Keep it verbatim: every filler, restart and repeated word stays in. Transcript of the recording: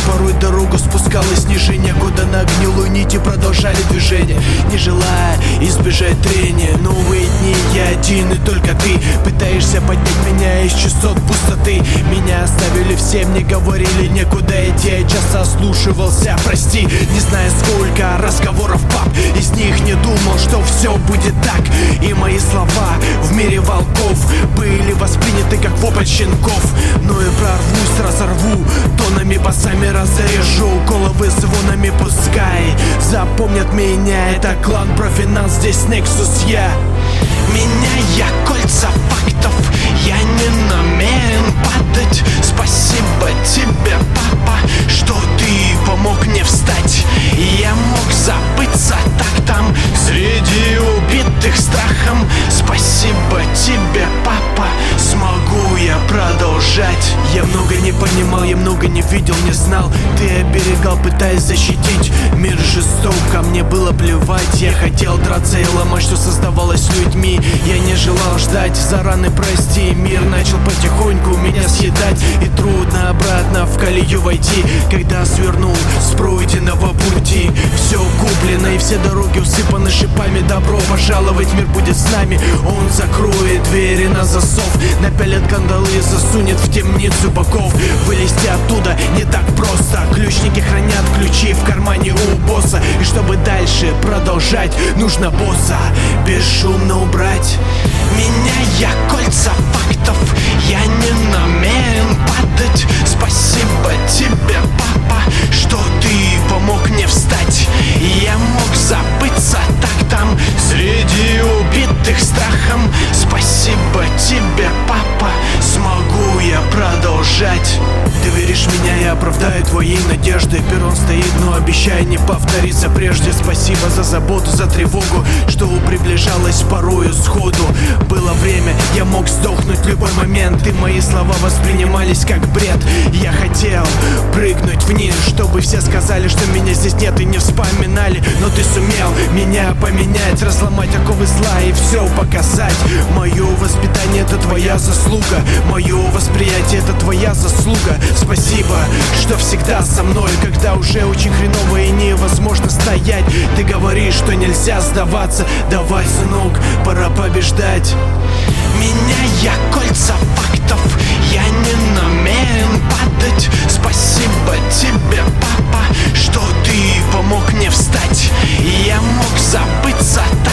порой дорогу спускалось ниже некуда. На гнилой нити продолжали движение, не желая избежать трения. Новые дни, я один и только ты пытаешься поднять меня из часов пустоты. Меня оставили все, мне говорили некуда идти. Я часто ослушивался, прости, не знаю сколько разговоров, пап. Из них не думал, что все будет так. И мои слова в мире волков были восприняты как вопль щенков. Ну и прорвусь, разорву, тонами басами разрежу, головы звонами пускай запомнят меня. Это клан Профинанс, здесь Nexus я. Меняя кольца фактов, я не намерен падать. Спасибо тебе, папа, что ты помог мне встать. Я мог забыться так там среди убитых страхом. Спасибо тебе, папа, смогу я продолжать. Я много не понимал, я много не видел, не знал. Ты оберегал, пытаясь защитить. Мир жесток, ко мне было плевать. Я хотел драться и ломать, что создавалось людьми. Я не желал ждать, за раны прости. Мир начал потихоньку меня съедать, и трудно обратно в колею войти. Когда свернул с пройденного пути, все куплено и все дороги усыпаны шипами. Добро пожаловать, мир будет с нами. Он закроет двери на засов, напялит кандалы и засунет в темницу боков. Вылезти оттуда не так просто. Ключники хранят ключи в кармане у босса. И чтобы дальше продолжать, нужно босса бесшумно убрать. Меняя кольца фактов, я не намерен падать. Спасибо тебе, папа, что ты помог мне встать. Я мог забыться так там среди убитых страхом. Спасибо тебе, папа, смогу я продолжать. Ты веришь в меня, я оправдаю твои надежды. Перрон стоит, но обещай не повториться прежде. Спасибо за заботу, за тревогу, что приближалась порою сходу. Было время, я мог сдохнуть в любой момент, и мои слова воспринимались как бред. Я хотел прыгнуть вниз, чтобы все сказали, что меня здесь нет и не вспоминали. Но ты сумел меня поменять, разломать оковы зла и все показать. Мое воспитание — это твоя заслуга, мое восприятие — это твоя заслуга. Спасибо, что всегда со мной, когда уже очень хреново и невозможно стоять. Ты говоришь, что нельзя сдаваться. Давай, сынок, пора побеждать. Меняя кольца фактов, я не намерен падать. Спасибо тебе, папа, что ты помог мне встать. Я мог забыться